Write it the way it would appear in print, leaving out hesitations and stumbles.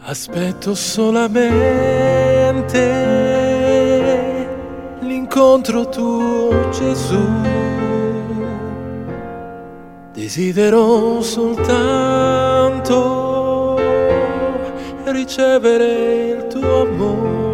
Aspetto solamente l'incontro tuo, Gesù. Desidero soltanto ricevere il tuo amore.